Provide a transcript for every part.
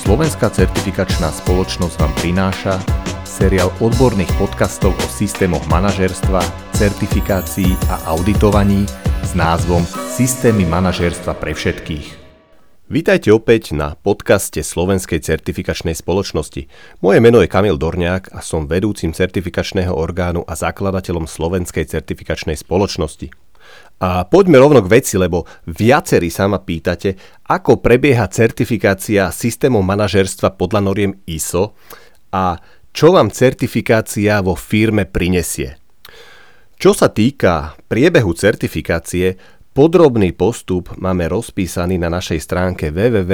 Slovenská certifikačná spoločnosť vám prináša seriál odborných podcastov o systémoch manažérstva, certifikácií a auditovaní s názvom Systémy manažérstva pre všetkých. Vítajte opäť na podcaste Slovenskej certifikačnej spoločnosti. Moje meno je Kamil Dorňák a som vedúcim certifikačného orgánu a zakladateľom Slovenskej certifikačnej spoločnosti. A poďme rovno k veci, lebo viacerí sa ma pýtate, ako prebieha certifikácia systémov manažérstva podľa noriem ISO a čo vám certifikácia vo firme prinesie. Čo sa týka priebehu certifikácie, podrobný postup máme rozpísaný na našej stránke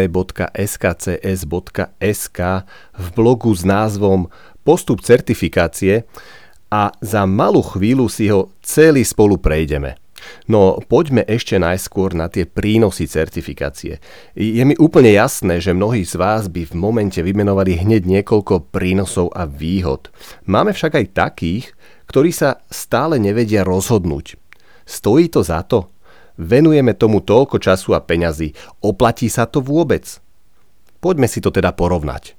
www.skcs.sk v blogu s názvom Postup certifikácie a za malú chvíľu si ho celý spolu prejdeme. No poďme ešte najskôr na tie prínosy certifikácie. Je mi úplne jasné, že mnohí z vás by v momente vymenovali hneď niekoľko prínosov a výhod. Máme však aj takých, ktorí sa stále nevedia rozhodnúť. Stojí to za to? Venujeme tomu toľko času a peňazí. Oplatí sa to vôbec? Poďme si to teda porovnať.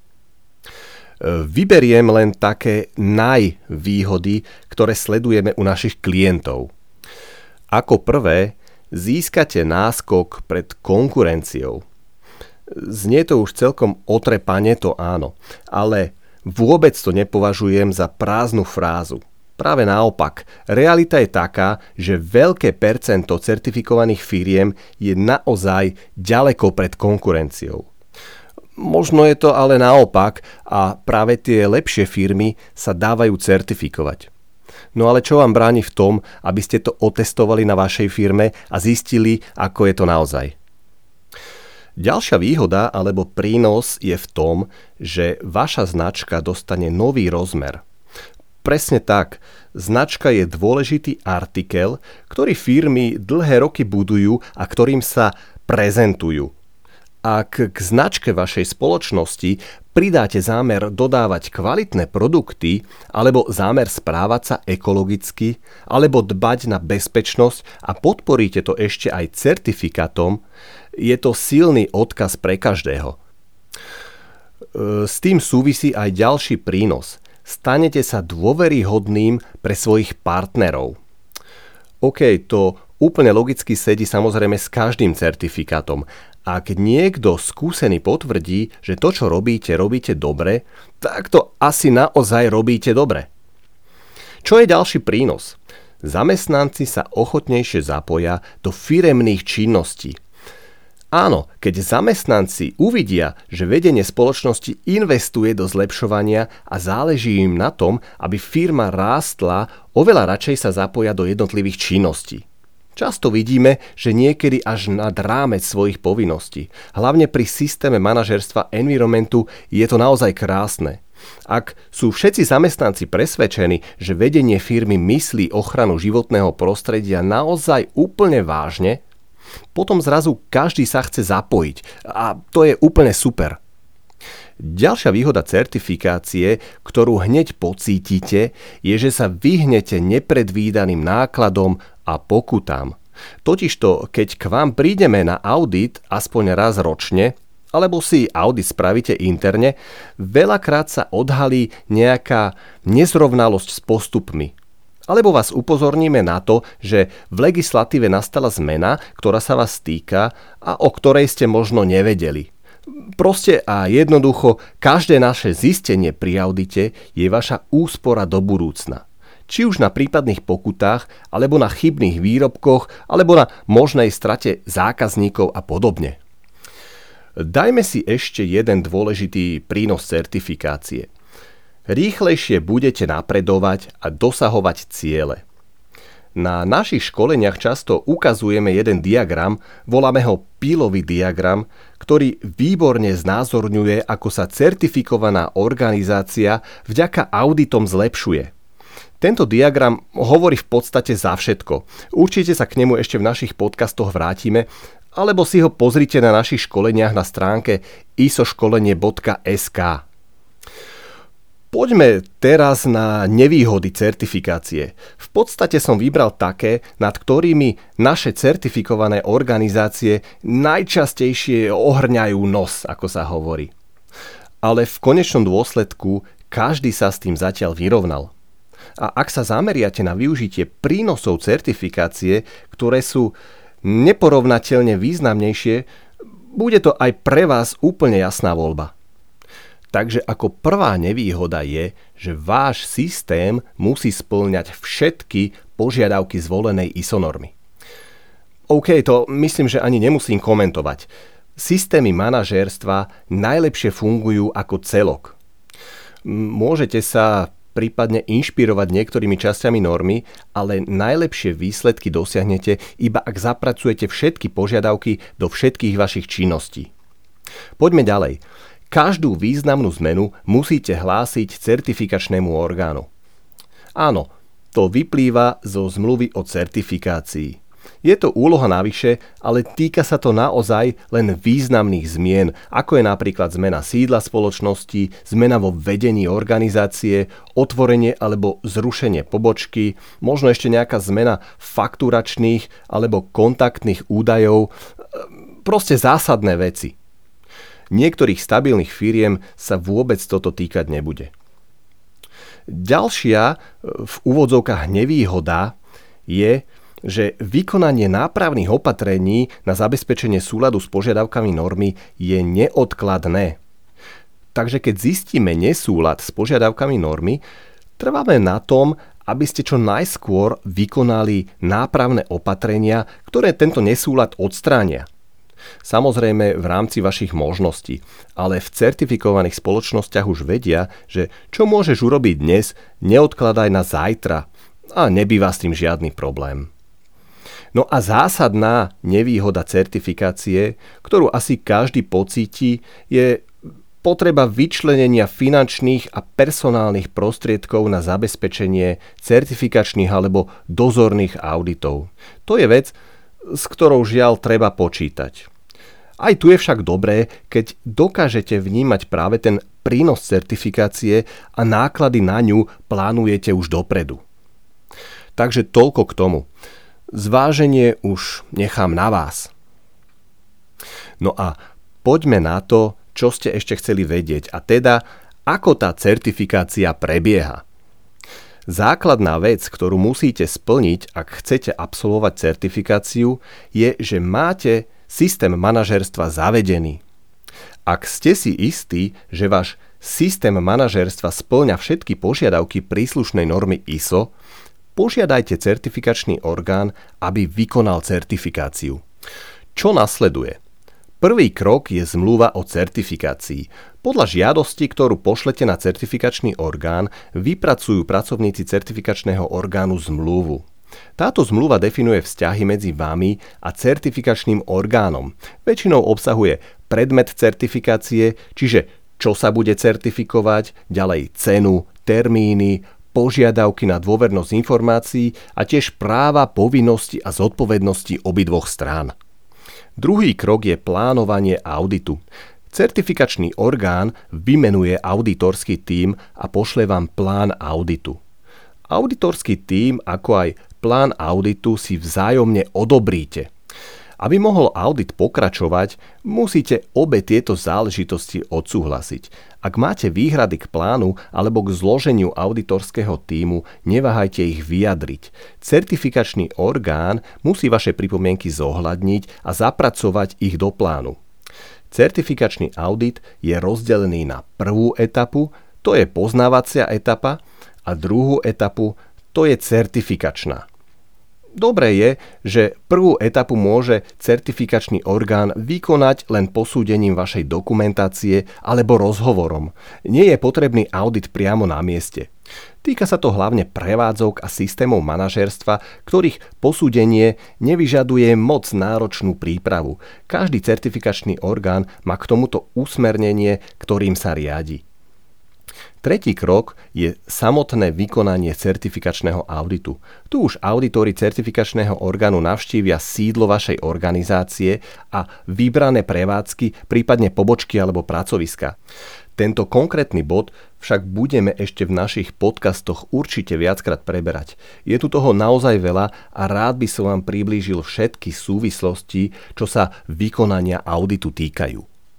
Vyberiem len také najvýhody, ktoré sledujeme u našich klientov. Ako prvé, získate náskok pred konkurenciou. Znie to už celkom otrepane, to áno, ale vôbec to nepovažujem za prázdnu frázu. Práve naopak, realita je taká, že veľké percento certifikovaných firiem je naozaj ďaleko pred konkurenciou. Možno je to ale naopak a práve tie lepšie firmy sa dávajú certifikovať. No ale čo vám bráni v tom, aby ste to otestovali na vašej firme a zistili, ako je to naozaj? Ďalšia výhoda alebo prínos je v tom, že vaša značka dostane nový rozmer. Presne tak, značka je dôležitý artikel, ktorý firmy dlhé roky budujú a ktorým sa prezentujú. Ak k značke vašej spoločnosti pridáte zámer dodávať kvalitné produkty alebo zámer správať sa ekologicky alebo dbať na bezpečnosť a podporíte to ešte aj certifikátom, je to silný odkaz pre každého. S tým súvisí aj ďalší prínos. Stanete sa dôveryhodným pre svojich partnerov. OK, to úplne logicky sedí samozrejme s každým certifikátom. Ak niekto skúsený potvrdí, že to, čo robíte dobre, tak to asi naozaj robíte dobre. Čo je ďalší prínos? Zamestnanci sa ochotnejšie zapoja do firemných činností. Áno, keď zamestnanci uvidia, že vedenie spoločnosti investuje do zlepšovania a záleží im na tom, aby firma rástla, oveľa radšej sa zapoja do jednotlivých činností. Často vidíme, že niekedy až nad rámec svojich povinností. Hlavne pri systéme manažérstva environmentu je to naozaj krásne. Ak sú všetci zamestnanci presvedčení, že vedenie firmy myslí ochranu životného prostredia naozaj úplne vážne, potom zrazu každý sa chce zapojiť a to je úplne super. Ďalšia výhoda certifikácie, ktorú hneď pocítite, je, že sa vyhnete nepredvídaným nákladom a pokutám. Totižto, keď k vám prídeme na audit aspoň raz ročne, alebo si audit spravíte interne, veľakrát sa odhalí nejaká nezrovnalosť s postupmi. Alebo vás upozorníme na to, že v legislatíve nastala zmena, ktorá sa vás týka a o ktorej ste možno nevedeli. Proste a jednoducho, každé naše zistenie pri audite je vaša úspora do budúcna. Či už na prípadných pokutách, alebo na chybných výrobkoch, alebo na možnej strate zákazníkov a podobne. Dajme si ešte jeden dôležitý prínos certifikácie. Rýchlejšie budete napredovať a dosahovať ciele. Na našich školeniach často ukazujeme jeden diagram, voláme ho pílový diagram, ktorý výborne znázorňuje, ako sa certifikovaná organizácia vďaka auditom zlepšuje. Tento diagram hovorí v podstate za všetko. Určite sa k nemu ešte v našich podcastoch vrátime, alebo si ho pozrite na našich školeniach na stránke isoškolenie.sk. Poďme teraz na nevýhody certifikácie. V podstate som vybral také, nad ktorými naše certifikované organizácie najčastejšie ohrňajú nos, ako sa hovorí. Ale v konečnom dôsledku každý sa s tým zatiaľ vyrovnal. A ak sa zameriate na využitie prínosov certifikácie, ktoré sú neporovnateľne významnejšie, bude to aj pre vás úplne jasná voľba. Takže ako prvá nevýhoda je, že váš systém musí spĺňať všetky požiadavky zvolenej ISO normy. OK, to myslím, že ani nemusím komentovať. Systémy manažérstva najlepšie fungujú ako celok. Môžete sa prípadne inšpirovať niektorými časťami normy, ale najlepšie výsledky dosiahnete iba ak zapracujete všetky požiadavky do všetkých vašich činností. Poďme ďalej. Každú významnú zmenu musíte hlásiť certifikačnému orgánu. Áno, to vyplýva zo zmluvy o certifikácii. Je to úloha navyše, ale týka sa to naozaj len významných zmien, ako je napríklad zmena sídla spoločnosti, zmena vo vedení organizácie, otvorenie alebo zrušenie pobočky, možno ešte nejaká zmena fakturačných alebo kontaktných údajov, proste zásadné veci. Niektorých stabilných firiem sa vôbec toto týkať nebude. Ďalšia v úvodzovkách nevýhoda je, že vykonanie nápravných opatrení na zabezpečenie súladu s požiadavkami normy je neodkladné. Takže keď zistíme nesúlad s požiadavkami normy, trváme na tom, aby ste čo najskôr vykonali nápravné opatrenia, ktoré tento nesúlad odstránia. Samozrejme v rámci vašich možností, ale v certifikovaných spoločnostiach už vedia, že čo môžeš urobiť dnes, neodkladaj na zajtra a nebýva s tým žiadny problém. No a zásadná nevýhoda certifikácie, ktorú asi každý pocíti, je potreba vyčlenenia finančných a personálnych prostriedkov na zabezpečenie certifikačných alebo dozorných auditov. To je vec, s ktorou žiaľ treba počítať. Aj tu je však dobré, keď dokážete vnímať práve ten prínos certifikácie a náklady na ňu plánujete už dopredu. Takže toľko k tomu. Zváženie už nechám na vás. No a poďme na to, čo ste ešte chceli vedieť, a teda, ako tá certifikácia prebieha. Základná vec, ktorú musíte splniť, ak chcete absolvovať certifikáciu, je, že máte systém manažérstva zavedený. Ak ste si istí, že váš systém manažérstva spĺňa všetky požiadavky príslušnej normy ISO, požiadajte certifikačný orgán, aby vykonal certifikáciu. Čo nasleduje? Prvý krok je zmluva o certifikácii. Podľa žiadosti, ktorú pošlete na certifikačný orgán, vypracujú pracovníci certifikačného orgánu zmluvu. Táto zmluva definuje vzťahy medzi vami a certifikačným orgánom. Väčšinou obsahuje predmet certifikácie, čiže čo sa bude certifikovať, ďalej cenu, termíny, požiadavky na dôvernosť informácií a tiež práva, povinnosti a zodpovednosti obidvoch strán. Druhý krok je plánovanie auditu. Certifikačný orgán vymenuje auditorský tím a pošle vám plán auditu. Auditorský tím, ako aj plán auditu si vzájomne odobríte. Aby mohol audit pokračovať, musíte obe tieto záležitosti odsúhlasiť. Ak máte výhrady k plánu alebo k zloženiu auditorského tímu, neváhajte ich vyjadriť. Certifikačný orgán musí vaše pripomienky zohľadniť a zapracovať ich do plánu. Certifikačný audit je rozdelený na prvú etapu, to je poznávacia etapa, a druhú etapu, to je certifikačná. Dobré je, že prvú etapu môže certifikačný orgán vykonať len posúdením vašej dokumentácie alebo rozhovorom. Nie je potrebný audit priamo na mieste. Týka sa to hlavne prevádzok a systémov manažérstva, ktorých posúdenie nevyžaduje moc náročnú prípravu. Každý certifikačný orgán má k tomuto usmernenie, ktorým sa riadi. Tretí krok je samotné vykonanie certifikačného auditu. Tu už auditori certifikačného orgánu navštívia sídlo vašej organizácie a vybrané prevádzky, prípadne pobočky alebo pracoviska. Tento konkrétny bod však budeme ešte v našich podcastoch určite viackrát preberať. Je tu toho naozaj veľa a rád by som vám priblížil všetky súvislosti, čo sa vykonania auditu týkajú.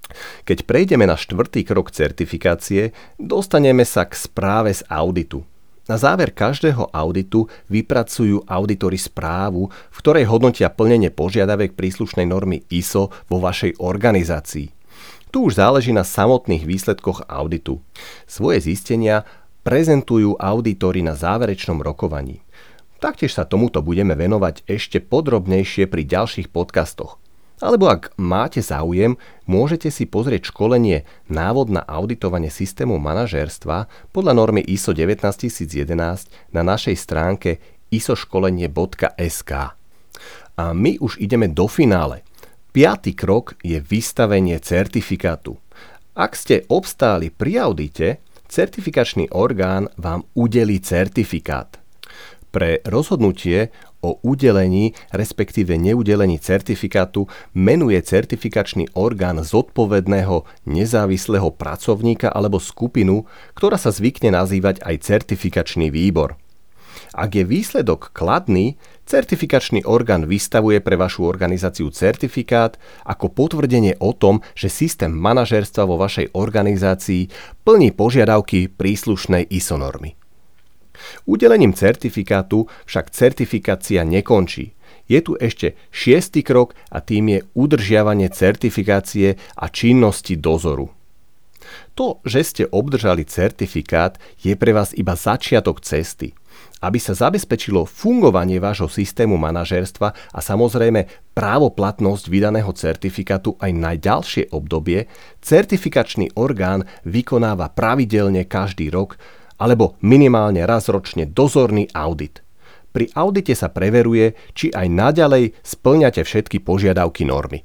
Keď prejdeme na 4. krok certifikácie, dostaneme sa k správe z auditu. Na záver každého auditu vypracujú audítori správu, v ktorej hodnotia plnenie požiadaviek príslušnej normy ISO vo vašej organizácii. Tu už záleží na samotných výsledkoch auditu. Svoje zistenia prezentujú audítori na záverečnom rokovaní. Taktiež sa tomuto budeme venovať ešte podrobnejšie pri ďalších podcastoch. Alebo ak máte záujem, môžete si pozrieť školenie Návod na auditovanie systému manažérstva podľa normy ISO 19011 na našej stránke isoškolenie.sk. A my už ideme do finále. 5. krok je vystavenie certifikátu. Ak ste obstáli pri audite, certifikačný orgán vám udelí certifikát. Pre rozhodnutie o udelení, respektíve neudelení certifikátu menuje certifikačný orgán zodpovedného nezávislého pracovníka alebo skupinu, ktorá sa zvykne nazývať aj certifikačný výbor. Ak je výsledok kladný, certifikačný orgán vystavuje pre vašu organizáciu certifikát ako potvrdenie o tom, že systém manažérstva vo vašej organizácii plní požiadavky príslušnej ISO normy. Udelením certifikátu však certifikácia nekončí. Je tu ešte 6. krok a tým je udržiavanie certifikácie a činnosti dozoru. To, že ste obdržali certifikát, je pre vás iba začiatok cesty. Aby sa zabezpečilo fungovanie vášho systému manažérstva a samozrejme právoplatnosť vydaného certifikátu aj na ďalšie obdobie, certifikačný orgán vykonáva pravidelne každý rok alebo minimálne raz ročne dozorný audit. Pri audite sa preveruje, či aj naďalej spĺňate všetky požiadavky normy.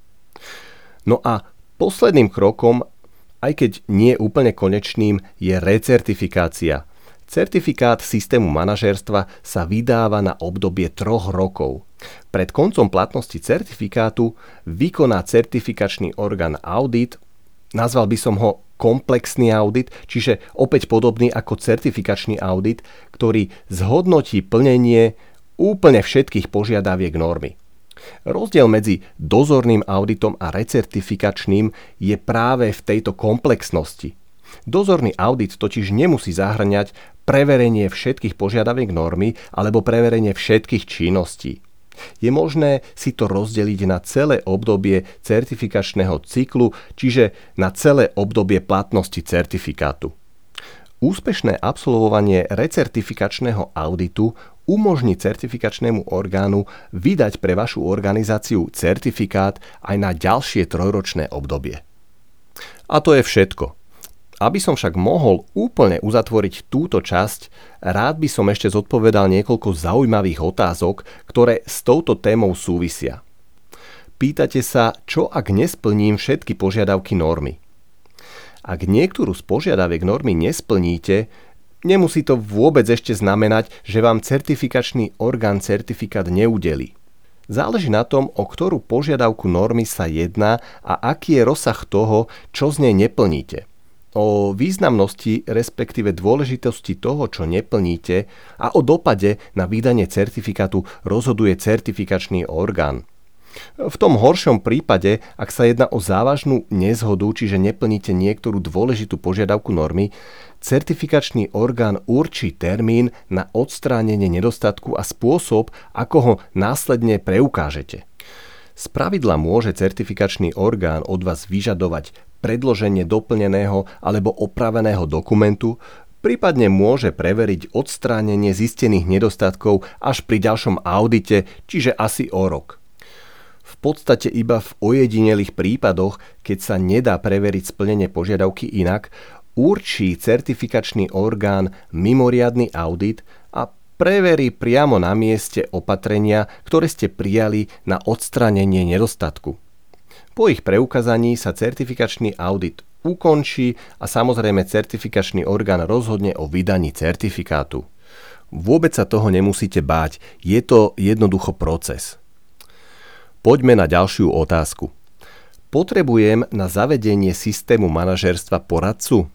No a posledným krokom, aj keď nie úplne konečným, je recertifikácia. Certifikát systému manažérstva sa vydáva na obdobie 3 rokov. Pred koncom platnosti certifikátu vykoná certifikačný orgán audit, nazval by som ho komplexný audit, čiže opäť podobný ako certifikačný audit, ktorý zhodnotí plnenie úplne všetkých požiadaviek normy. Rozdiel medzi dozorným auditom a recertifikačným je práve v tejto komplexnosti. Dozorný audit totiž nemusí zahŕňať preverenie všetkých požiadaviek normy alebo preverenie všetkých činností. Je možné si to rozdeliť na celé obdobie certifikačného cyklu, čiže na celé obdobie platnosti certifikátu. Úspešné absolvovanie recertifikačného auditu umožní certifikačnému orgánu vydať pre vašu organizáciu certifikát aj na ďalšie 3-ročné obdobie. A to je všetko. Aby som však mohol úplne uzatvoriť túto časť, rád by som ešte zodpovedal niekoľko zaujímavých otázok, ktoré s touto témou súvisia. Pýtate sa, čo ak nesplním všetky požiadavky normy? Ak niektorú z požiadaviek normy nesplníte, nemusí to vôbec ešte znamenať, že vám certifikačný orgán certifikát neudelí. Záleží na tom, o ktorú požiadavku normy sa jedná a aký je rozsah toho, čo z nej neplníte. O významnosti, respektíve dôležitosti toho, čo neplníte a o dopade na vydanie certifikátu rozhoduje certifikačný orgán. V tom horšom prípade, ak sa jedná o závažnú nezhodu, čiže neplníte niektorú dôležitú požiadavku normy, certifikačný orgán určí termín na odstránenie nedostatku a spôsob, ako ho následne preukážete. Spravidla môže certifikačný orgán od vás vyžadovať predloženie doplneného alebo opraveného dokumentu, prípadne môže preveriť odstránenie zistených nedostatkov až pri ďalšom audite, čiže asi o rok. V podstate iba v ojedinelých prípadoch, keď sa nedá preveriť splnenie požiadavky inak, určí certifikačný orgán mimoriadny audit a preverí priamo na mieste opatrenia, ktoré ste prijali na odstránenie nedostatku. Po ich preukázaní sa certifikačný audit ukončí a samozrejme certifikačný orgán rozhodne o vydaní certifikátu. Vôbec sa toho nemusíte báť, je to jednoducho proces. Poďme na ďalšiu otázku. Potrebujem na zavedenie systému manažérstva poradcu?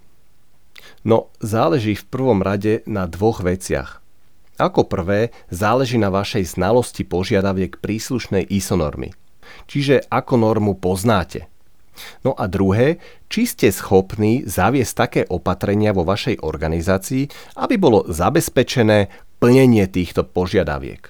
No, záleží v prvom rade na 2 veciach. Ako prvé, záleží na vašej znalosti požiadaviek príslušnej ISO normy. Čiže ako normu poznáte. No a druhé, či ste schopní zaviesť také opatrenia vo vašej organizácii, aby bolo zabezpečené plnenie týchto požiadaviek.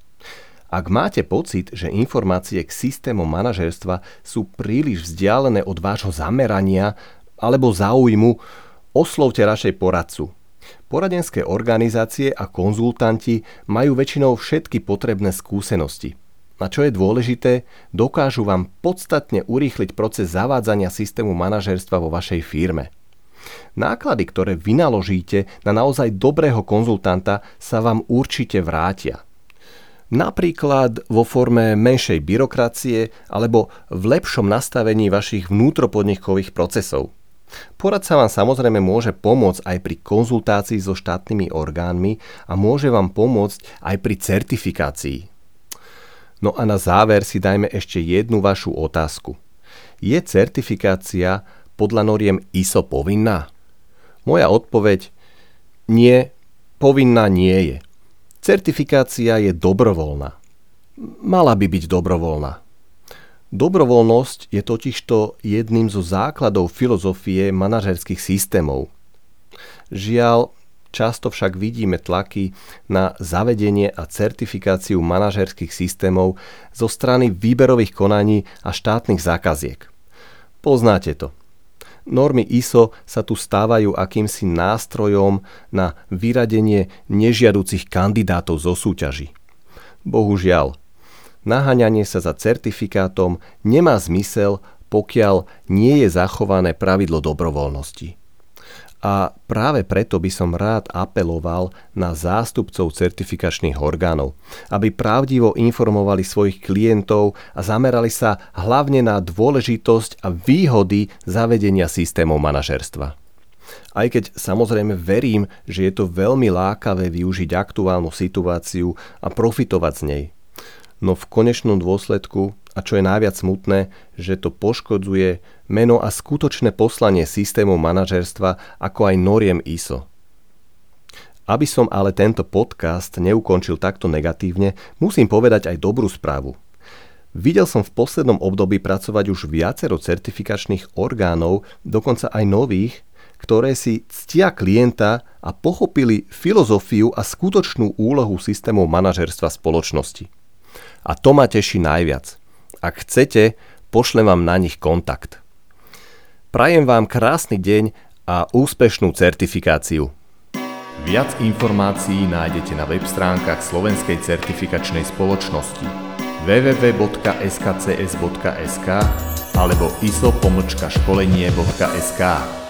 Ak máte pocit, že informácie k systémom manažérstva sú príliš vzdialené od vášho zamerania alebo záujmu, oslovte radšej poradcu. Poradenské organizácie a konzultanti majú väčšinou všetky potrebné skúsenosti. A čo je dôležité, dokážu vám podstatne urýchliť proces zavádzania systému manažérstva vo vašej firme. Náklady, ktoré vynaložíte na naozaj dobrého konzultanta, sa vám určite vrátia. Napríklad vo forme menšej byrokracie alebo v lepšom nastavení vašich vnútropodnikových procesov. Poradca vám samozrejme môže pomôcť aj pri konzultácii so štátnymi orgánmi a môže vám pomôcť aj pri certifikácii. No a na záver si dajme ešte jednu vašu otázku. Je certifikácia podľa noriem ISO povinná? Moja odpoveď: nie, povinná nie je. Certifikácia je dobrovoľná. Mala by byť dobrovoľná. Dobrovoľnosť je totižto jedným zo základov filozofie manažérskych systémov. Žiaľ, často však vidíme tlaky na zavedenie a certifikáciu manažérskych systémov zo strany výberových konaní a štátnych zákaziek. Poznáte to. Normy ISO sa tu stávajú akýmsi nástrojom na vyradenie nežiaducich kandidátov zo súťaží. Bohužiaľ, naháňanie sa za certifikátom nemá zmysel, pokiaľ nie je zachované pravidlo dobrovoľnosti. A práve preto by som rád apeloval na zástupcov certifikačných orgánov, aby pravdivo informovali svojich klientov a zamerali sa hlavne na dôležitosť a výhody zavedenia systémov manažérstva. Aj keď samozrejme verím, že je to veľmi lákavé využiť aktuálnu situáciu a profitovať z nej. No v konečnom dôsledku, a čo je najviac smutné, že to poškodzuje meno a skutočné poslanie systému manažérstva ako aj noriem ISO. Aby som ale tento podcast neukončil takto negatívne, musím povedať aj dobrú správu. Videl som v poslednom období pracovať už viacero certifikačných orgánov, dokonca aj nových, ktoré si ctia klienta a pochopili filozofiu a skutočnú úlohu systémov manažérstva spoločnosti. A to ma teší najviac. Ak chcete, pošlem vám na nich kontakt. Prajem vám krásny deň a úspešnú certifikáciu. Viac informácií nájdete na web stránkach Slovenskej certifikačnej spoločnosti www.skcs.sk alebo iso-školenie.sk.